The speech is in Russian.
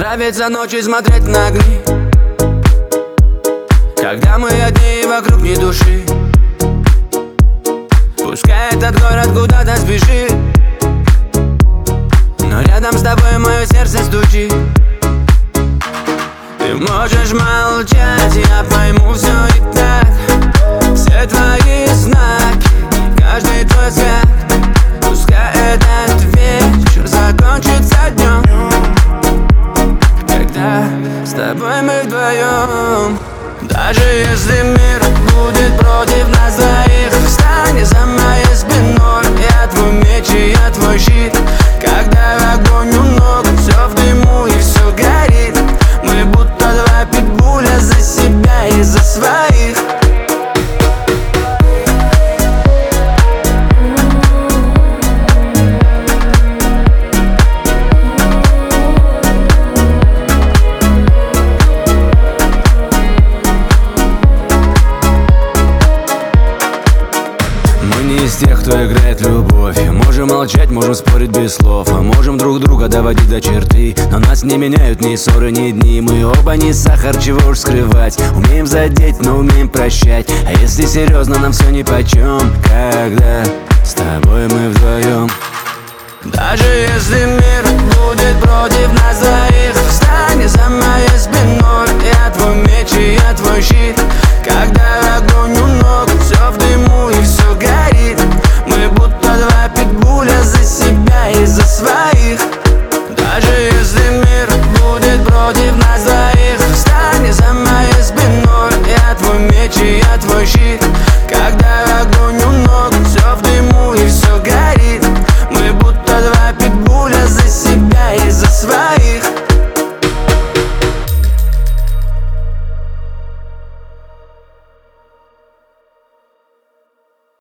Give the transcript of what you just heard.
нравится ночью смотреть на огни, когда мы одни и вокруг ни души. Пускай этот город куда-то спешит, но рядом с тобой мое сердце стучит. Ты можешь молчать, я пойму все и так. Все твои знаки, каждый твой взгляд. Пускай этот вечер закончится днем, когда с тобой мы вдвоем. Даже если мир будет против нас двоих, встань за моей спиной. Я твой меч и я твой щит. Когда огонь у ног, все в дыму и все горит. Мы будто два питбуля за себя и за своих. Из тех, кто играет в любовь. Можем молчать, можем спорить без слов, можем друг друга доводить до черты, но нас не меняют ни ссоры, ни дни. Мы оба не сахар, чего уж скрывать. Умеем задеть, но умеем прощать. А если серьезно, нам все нипочем, когда с тобой мы вдвоем. Даже если мир будет против нас двоих, встань за моей спиной. Я твой меч и я твой щит. Когда